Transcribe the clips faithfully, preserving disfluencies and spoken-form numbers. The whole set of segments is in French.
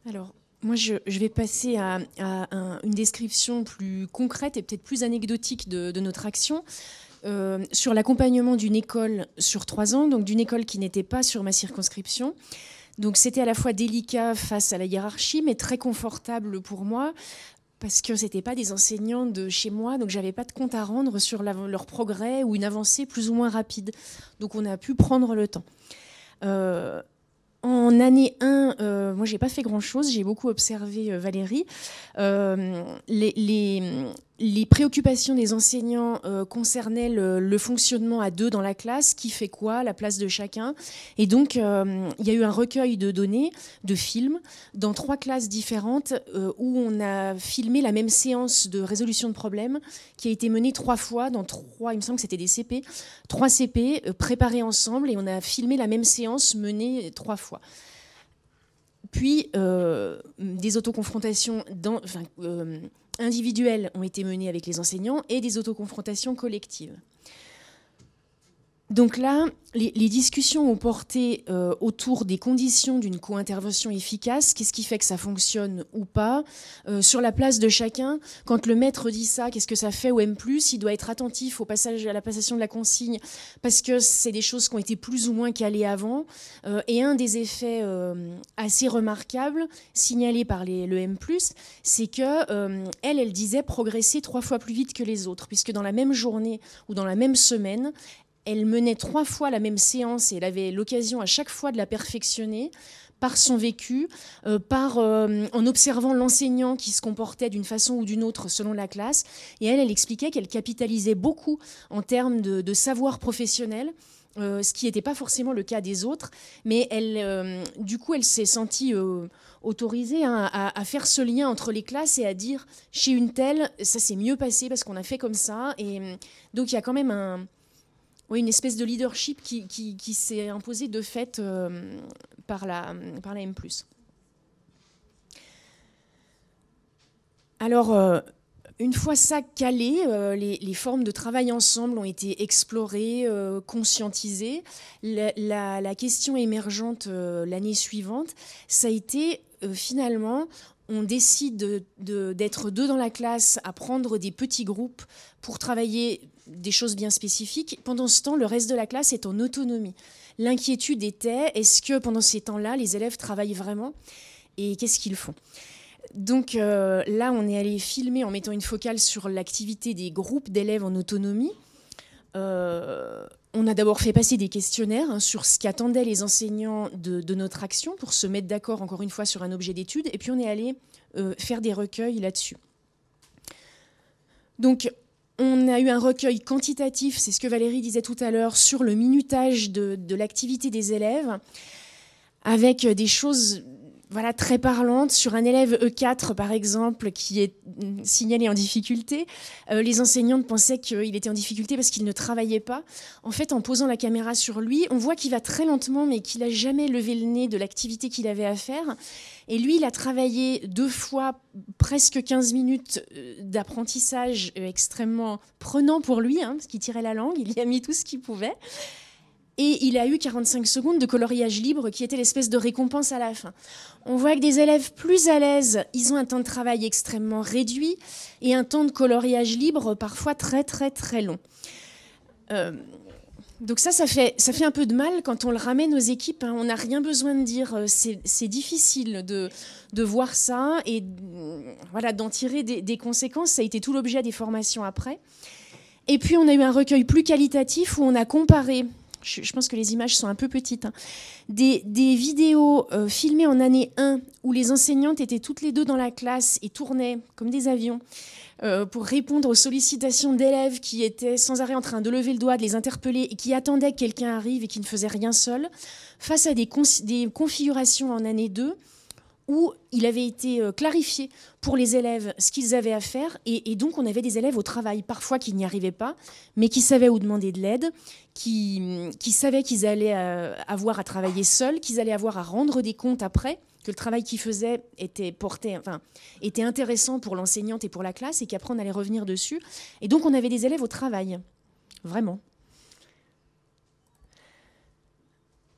Alors, moi, je, je vais passer à, à un, une description plus concrète et peut-être plus anecdotique de, de notre action euh, sur l'accompagnement d'une école sur trois ans, donc d'une école qui n'était pas sur ma circonscription. Donc, c'était à la fois délicat face à la hiérarchie, mais très confortable pour moi, parce que ce n'étaient pas des enseignants de chez moi, donc je n'avais pas de compte à rendre sur la, leur progrès ou une avancée plus ou moins rapide. Donc, on a pu prendre le temps. Euh, En année un, euh, moi, je n'ai pas fait grand-chose. J'ai beaucoup observé euh, Valérie. Euh, les, les, les préoccupations des enseignants euh, concernaient le, le fonctionnement à deux dans la classe, qui fait quoi, la place de chacun. Et donc, euh, il y a eu un recueil de données, de films, dans trois classes différentes, euh, où on a filmé la même séance de résolution de problèmes, qui a été menée trois fois, dans trois, il me semble que c'était des C P, trois C P euh, préparés ensemble, et on a filmé la même séance menée trois fois. Puis, euh, des autoconfrontations dans, enfin, euh, individuelles ont été menées avec les enseignants et des autoconfrontations collectives. Donc là, les, les discussions ont porté euh, autour des conditions d'une co-intervention efficace. Qu'est-ce qui fait que ça fonctionne ou pas, euh, sur la place de chacun. Quand le maître dit ça, qu'est-ce que ça fait au M plus ? Il doit être attentif au passage, à la passation de la consigne, parce que c'est des choses qui ont été plus ou moins calées avant. Euh, et un des effets euh, assez remarquables, signalés par les, le M plus, c'est qu'elle, euh, elle, elle disait progresser trois fois plus vite que les autres, puisque dans la même journée ou dans la même semaine, elle menait trois fois la même séance et elle avait l'occasion à chaque fois de la perfectionner par son vécu, euh, par, euh, en observant l'enseignant qui se comportait d'une façon ou d'une autre selon la classe. Et elle, elle expliquait qu'elle capitalisait beaucoup en termes de, de savoir professionnel, euh, ce qui n'était pas forcément le cas des autres. Mais elle, euh, du coup, elle s'est sentie euh, autorisée hein, à, à faire ce lien entre les classes et à dire, chez une telle, ça s'est mieux passé parce qu'on a fait comme ça. Et donc, il y a quand même un... Oui, une espèce de leadership qui, qui, qui s'est imposé de fait euh, par, la, par la M plus. Alors, euh, une fois ça calé, euh, les, les formes de travail ensemble ont été explorées, euh, conscientisées. La, la, la question émergente euh, l'année suivante, ça a été euh, finalement... On décide de, de, d'être deux dans la classe, à prendre des petits groupes pour travailler des choses bien spécifiques. Pendant ce temps, le reste de la classe est en autonomie. L'inquiétude était, est-ce que pendant ces temps-là, les élèves travaillent vraiment ? Et qu'est-ce qu'ils font ? Donc euh, là, on est allé filmer en mettant une focale sur l'activité des groupes d'élèves en autonomie. Euh, on a d'abord fait passer des questionnaires hein, sur ce qu'attendaient les enseignants de, de notre action pour se mettre d'accord, encore une fois, sur un objet d'étude. Et puis, on est allé euh, faire des recueils là-dessus. Donc, on a eu un recueil quantitatif, c'est ce que Valérie disait tout à l'heure, sur le minutage de, de l'activité des élèves, avec des choses... Voilà, très parlante, sur un élève E quatre, par exemple, qui est signalé en difficulté. Euh, les enseignantes pensaient qu'il était en difficulté parce qu'il ne travaillait pas. En fait, en posant la caméra sur lui, on voit qu'il va très lentement, mais qu'il n'a jamais levé le nez de l'activité qu'il avait à faire. Et lui, il a travaillé deux fois presque quinze minutes d'apprentissage extrêmement prenant pour lui, hein, parce qu'il tirait la langue, il y a mis tout ce qu'il pouvait. Et il a eu quarante-cinq secondes de coloriage libre qui était l'espèce de récompense à la fin. On voit que des élèves plus à l'aise, ils ont un temps de travail extrêmement réduit et un temps de coloriage libre parfois très très très long. Euh, donc ça, ça fait, ça fait un peu de mal quand on le ramène aux équipes. Hein, on n'a rien besoin de dire. C'est, c'est difficile de, de voir ça et voilà, d'en tirer des, des conséquences. Ça a été tout l'objet des formations après. Et puis on a eu un recueil plus qualitatif où on a comparé... Je pense que les images sont un peu petites. Hein. Des, des vidéos euh, filmées en année un où les enseignantes étaient toutes les deux dans la classe et tournaient comme des avions euh, pour répondre aux sollicitations d'élèves qui étaient sans arrêt en train de lever le doigt, de les interpeller et qui attendaient que quelqu'un arrive et qui ne faisait rien seul, face à des, cons- des configurations en année deux où il avait été clarifié pour les élèves ce qu'ils avaient à faire. Et, et donc, on avait des élèves au travail, parfois qui n'y arrivaient pas, mais qui savaient où demander de l'aide, qui, qui savaient qu'ils allaient avoir à travailler seuls, qu'ils allaient avoir à rendre des comptes après, que le travail qu'ils faisaient était, porté, enfin, était intéressant pour l'enseignante et pour la classe, et qu'après, on allait revenir dessus. Et donc, on avait des élèves au travail, vraiment.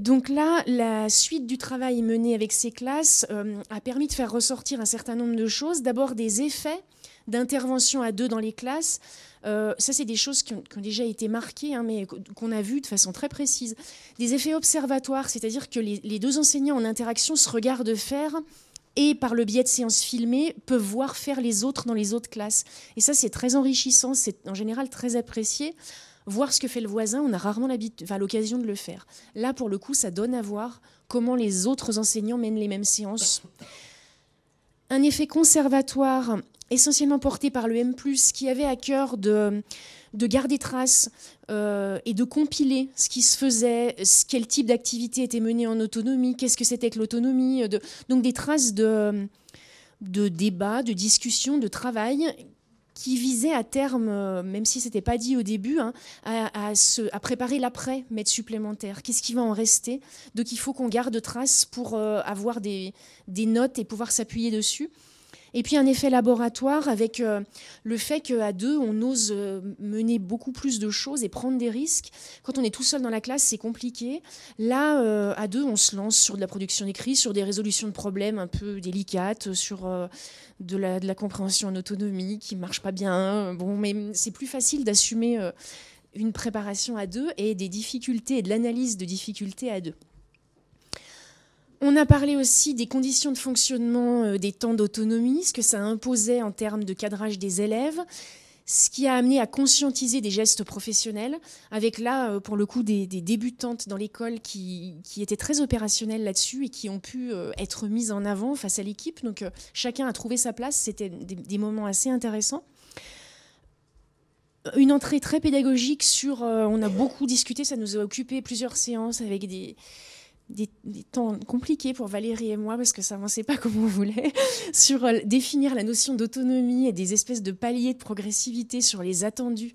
Donc là, la suite du travail mené avec ces classes euh, a permis de faire ressortir un certain nombre de choses. D'abord, des effets d'intervention à deux dans les classes. Euh, ça, c'est des choses qui ont, qui ont déjà été marquées, hein, mais qu'on a vues de façon très précise. Des effets observatoires, c'est-à-dire que les, les deux enseignants en interaction se regardent faire et, par le biais de séances filmées, peuvent voir faire les autres dans les autres classes. Et ça, c'est très enrichissant, c'est en général très apprécié. Voir ce que fait le voisin, on a rarement enfin, l'occasion de le faire. Là, pour le coup, ça donne à voir comment les autres enseignants mènent les mêmes séances. Un effet conservatoire essentiellement porté par le M plus, qui avait à cœur de, de garder trace euh, et de compiler ce qui se faisait, quel type d'activité était menée en autonomie, qu'est-ce que c'était que l'autonomie. De, donc des traces de, de débat, de discussion, de travail qui visait à terme, même si ce n'était pas dit au début, hein, à, à, se, à préparer l'après-maître supplémentaire. Qu'est-ce qui va en rester? Donc il faut qu'on garde trace pour euh, avoir des, des notes et pouvoir s'appuyer dessus. Et puis un effet laboratoire avec euh, le fait qu'à deux, on ose euh, mener beaucoup plus de choses et prendre des risques. Quand on est tout seul dans la classe, c'est compliqué. Là, euh, à deux, on se lance sur de la production d'écrit, sur des résolutions de problèmes un peu délicates, sur euh, de, la, de la compréhension en autonomie qui ne marche pas bien. Bon, mais c'est plus facile d'assumer euh, une préparation à deux et des difficultés et de l'analyse de difficultés à deux. On a parlé aussi des conditions de fonctionnement euh, des temps d'autonomie, ce que ça imposait en termes de cadrage des élèves, ce qui a amené à conscientiser des gestes professionnels, avec là, euh, pour le coup, des, des débutantes dans l'école qui, qui étaient très opérationnelles là-dessus et qui ont pu euh, être mises en avant face à l'équipe. Donc euh, chacun a trouvé sa place, c'était des, des moments assez intéressants. Une entrée très pédagogique sur... Euh, on a beaucoup discuté, ça nous a occupé plusieurs séances avec des... Des, des temps compliqués pour Valérie et moi, parce que ça n'avançait pas comme on voulait, sur euh, définir la notion d'autonomie et des espèces de paliers de progressivité sur les attendus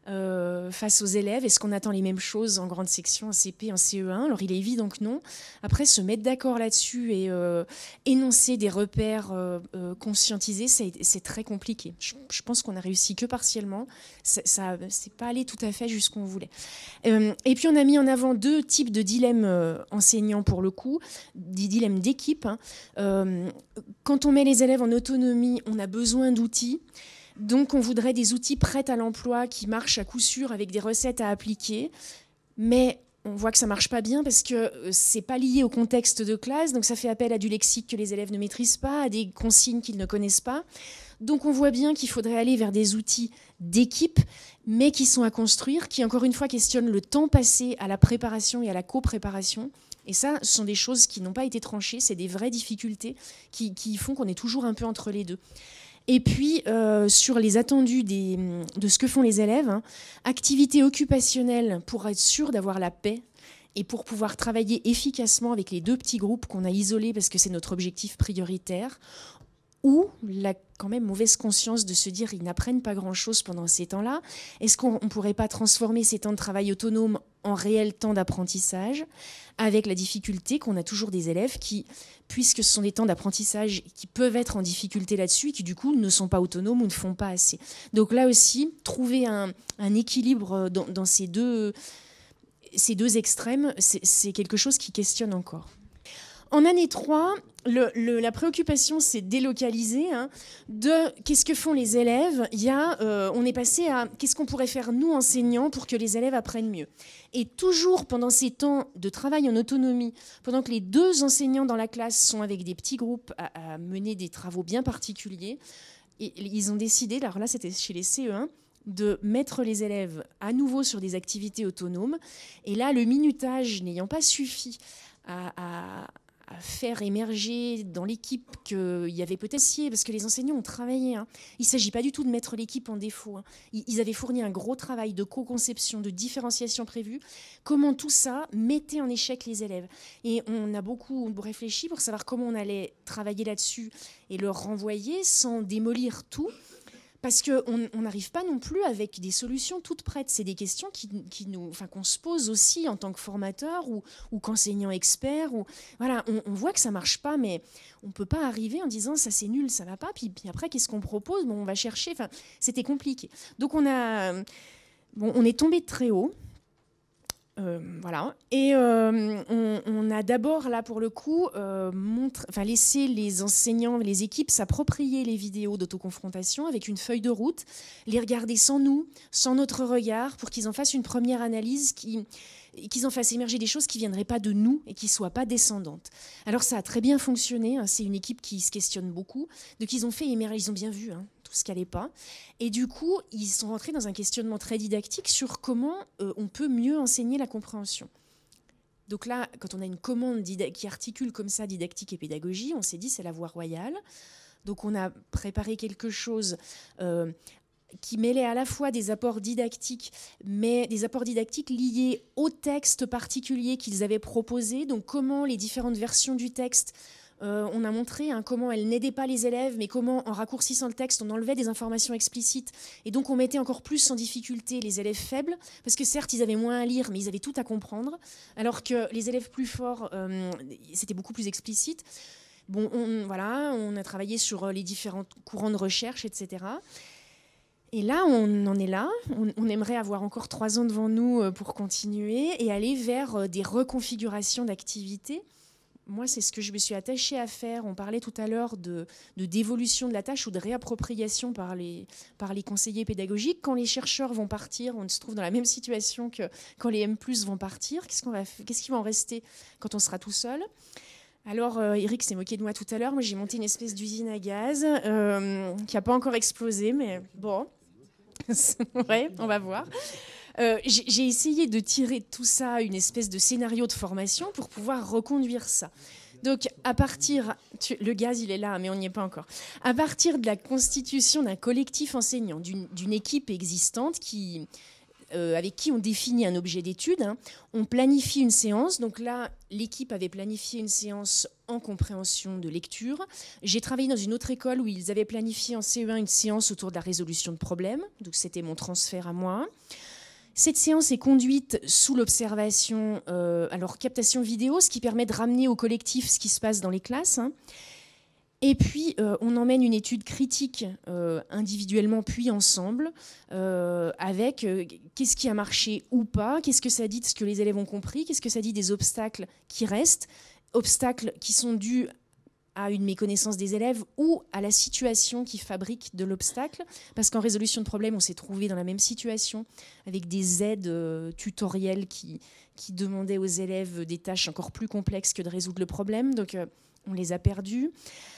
euh, face aux élèves. Est-ce qu'on attend les mêmes choses en grande section, en C P, en C E un? Alors il est évident que non. Après, se mettre d'accord là-dessus et euh, énoncer des repères euh, euh, conscientisés, c'est, c'est très compliqué. Je, je pense qu'on a réussi que partiellement. Ça, ça c'est pas allé tout à fait jusqu'où on voulait. Euh, et puis on a mis en avant deux types de dilemmes euh, enseignants pour le coup, des dilemmes d'équipe. Hein. Euh, quand on met les élèves en autonomie, on a besoin d'outils. Donc on voudrait des outils prêts à l'emploi qui marchent à coup sûr avec des recettes à appliquer. Mais on voit que ça ne marche pas bien parce que ce n'est pas lié au contexte de classe. Donc ça fait appel à du lexique que les élèves ne maîtrisent pas, à des consignes qu'ils ne connaissent pas. Donc on voit bien qu'il faudrait aller vers des outils d'équipe, mais qui sont à construire, qui encore une fois questionnent le temps passé à la préparation et à la co-préparation. Et ça, ce sont des choses qui n'ont pas été tranchées, c'est des vraies difficultés qui, qui font qu'on est toujours un peu entre les deux. Et puis, euh, sur les attendus des, de ce que font les élèves, hein, activités occupationnelles pour être sûr d'avoir la paix et pour pouvoir travailler efficacement avec les deux petits groupes qu'on a isolés parce que c'est notre objectif prioritaire, ou la quand même mauvaise conscience de se dire qu'ils n'apprennent pas grand-chose pendant ces temps-là. Est-ce qu'on ne pourrait pas transformer ces temps de travail autonome en réel temps d'apprentissage, avec la difficulté qu'on a toujours des élèves qui, puisque ce sont des temps d'apprentissage qui peuvent être en difficulté là-dessus et qui du coup ne sont pas autonomes ou ne font pas assez. Donc là aussi, trouver un, un équilibre dans, dans ces, deux, ces deux extrêmes, c'est, c'est quelque chose qui questionne encore. En année trois, le, le, la préoccupation s'est délocalisée hein, de qu'est-ce que font les élèves. Il y a, euh, on est passé à qu'est-ce qu'on pourrait faire nous enseignants pour que les élèves apprennent mieux. Et toujours pendant ces temps de travail en autonomie, pendant que les deux enseignants dans la classe sont avec des petits groupes à, à mener des travaux bien particuliers, et ils ont décidé, alors là c'était chez les C E un, de mettre les élèves à nouveau sur des activités autonomes. Et là, le minutage n'ayant pas suffi à... à à faire émerger dans l'équipe qu'il y avait peut-être... Parce que les enseignants ont travaillé. Hein. Il ne s'agit pas du tout de mettre l'équipe en défaut. Hein. Ils avaient fourni un gros travail de co-conception, de différenciation prévue. Comment tout ça mettait en échec les élèves. Et on a beaucoup réfléchi pour savoir comment on allait travailler là-dessus et leur renvoyer sans démolir tout. Parce qu'on n'arrive pas non plus avec des solutions toutes prêtes. C'est des questions qui, qui nous, enfin, qu'on se pose aussi en tant que formateur ou, ou qu'enseignant expert. Ou, voilà, on, on voit que ça ne marche pas, mais on ne peut pas arriver en disant ça c'est nul, ça ne va pas. Puis, puis après, qu'est-ce qu'on propose? Bon, on va chercher. Enfin, c'était compliqué. Donc on, a, bon, on est tombé de très haut. Euh, voilà. Et euh, on, a d'abord, là, pour le coup, euh, montre, enfin, laissé les enseignants, les équipes s'approprier les vidéos d'autoconfrontation avec une feuille de route, les regarder sans nous, sans notre regard, pour qu'ils en fassent une première analyse, qui, qu'ils en fassent émerger des choses qui ne viendraient pas de nous et qui ne soient pas descendantes. Alors, ça a très bien fonctionné. Hein, c'est une équipe qui se questionne beaucoup. Donc, ils ont fait émerger, ils ont bien vu hein, tout ce qui n'allait pas. Et du coup, ils sont rentrés dans un questionnement très didactique sur comment euh, on peut mieux enseigner la compréhension. Donc là, quand on a une commande qui articule comme ça didactique et pédagogie, on s'est dit c'est la voie royale. Donc on a préparé quelque chose euh, qui mêlait à la fois des apports didactiques, mais des apports didactiques liés au texte particulier qu'ils avaient proposé. Donc comment les différentes versions du texte, euh, on a montré hein, comment elles n'aidaient pas les élèves, mais comment en raccourcissant le texte, on enlevait des informations explicites. Et donc on mettait encore plus en difficulté les élèves faibles, parce que certes, ils avaient moins à lire, mais ils avaient tout à comprendre, alors que les élèves plus forts, euh, c'était beaucoup plus explicite. Bon, on, voilà, on a travaillé sur les différents courants de recherche, et cetera. Et là, on en est là. On, on aimerait avoir encore trois ans devant nous pour continuer et aller vers des reconfigurations d'activités. Moi, c'est ce que je me suis attachée à faire. On parlait tout à l'heure de, de dévolution de la tâche ou de réappropriation par les, par les conseillers pédagogiques. Quand les chercheurs vont partir, on se trouve dans la même situation que quand les M plus, vont partir. Qu'est-ce qu'on va, qu'est-ce qui va en rester quand on sera tout seul ? Alors, euh, Eric s'est moqué de moi tout à l'heure. Moi, j'ai monté une espèce d'usine à gaz euh, qui n'a pas encore explosé, mais bon, ouais, on va voir. Euh, j'ai, j'ai essayé de tirer de tout ça une espèce de scénario de formation pour pouvoir reconduire ça. Donc, à partir... Tu, le gaz, il est là, mais on n'y est pas encore. À partir de la constitution d'un collectif enseignant, d'une, d'une équipe existante qui... Euh, avec qui on définit un objet d'étude, hein. On planifie une séance. Donc là, l'équipe avait planifié une séance en compréhension de lecture. J'ai travaillé dans une autre école où ils avaient planifié en C E un une séance autour de la résolution de problèmes. Donc c'était mon transfert à moi. Cette séance est conduite sous l'observation, euh, alors captation vidéo, ce qui permet de ramener au collectif ce qui se passe dans les classes, hein. Et puis, euh, on emmène une étude critique euh, individuellement, puis ensemble, euh, avec euh, qu'est-ce qui a marché ou pas, qu'est-ce que ça dit de ce que les élèves ont compris, qu'est-ce que ça dit des obstacles qui restent, obstacles qui sont dus à une méconnaissance des élèves ou à la situation qui fabrique de l'obstacle. Parce qu'en résolution de problème, on s'est trouvé dans la même situation, avec des aides euh, tutorielles qui, qui demandaient aux élèves des tâches encore plus complexes que de résoudre le problème. Donc, euh, on les a perdus.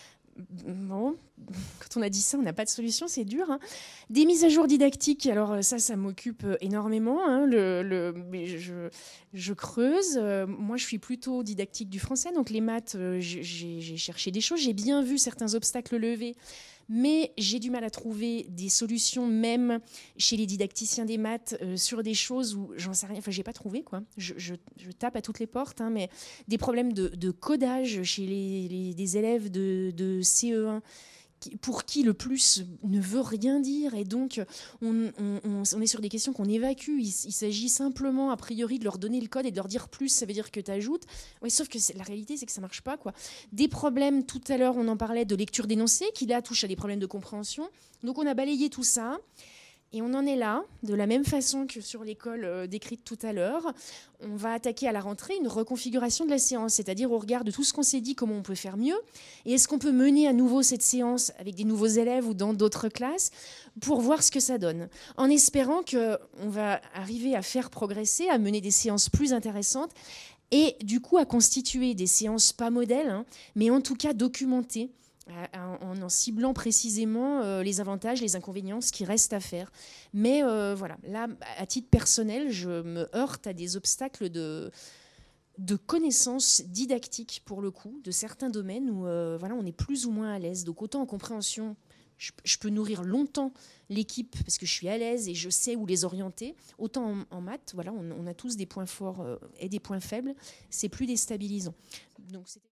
Bon, quand on a dit ça, on n'a pas de solution, c'est dur. Hein. Des mises à jour didactiques, alors ça, ça m'occupe énormément. Hein. Le, le, je, je creuse. Moi, je suis plutôt didactique du français, donc les maths, j'ai, j'ai cherché des choses. J'ai bien vu certains obstacles levés, mais j'ai du mal à trouver des solutions, même chez les didacticiens des maths, euh, sur des choses où j'en sais rien. Enfin, j'ai pas trouvé, quoi. Je, je, je tape à toutes les portes, hein, mais des problèmes de, de codage chez les, les, des élèves de, de C E un, qui, pour qui le plus ne veut rien dire. Et donc, on, on, on, on est sur des questions qu'on évacue. Il, il s'agit simplement, a priori, de leur donner le code et de leur dire plus, ça veut dire que tu ajoutes. Ouais, sauf que la réalité, c'est que ça marche pas, quoi. Des problèmes, tout à l'heure, on en parlait de lecture d'énoncé, qui là touche à des problèmes de compréhension. Donc, on a balayé tout ça. Et on en est là, de la même façon que sur l'école euh, décrite tout à l'heure. On va attaquer à la rentrée une reconfiguration de la séance, c'est-à-dire au regard de tout ce qu'on s'est dit, comment on peut faire mieux. Et est-ce qu'on peut mener à nouveau cette séance avec des nouveaux élèves ou dans d'autres classes pour voir ce que ça donne, en espérant qu'on va arriver à faire progresser, à mener des séances plus intéressantes et du coup à constituer des séances pas modèles, hein, mais en tout cas documentées, en en ciblant précisément euh, les avantages, les inconvénients, ce qui reste à faire. Mais euh, voilà, là, à titre personnel, je me heurte à des obstacles de, de connaissances didactiques, pour le coup, de certains domaines où euh, voilà, on est plus ou moins à l'aise. Donc autant en compréhension, je, je peux nourrir longtemps l'équipe parce que je suis à l'aise et je sais où les orienter. Autant en, en maths, voilà, on, on a tous des points forts euh, et des points faibles. C'est plus déstabilisant. Donc, c'était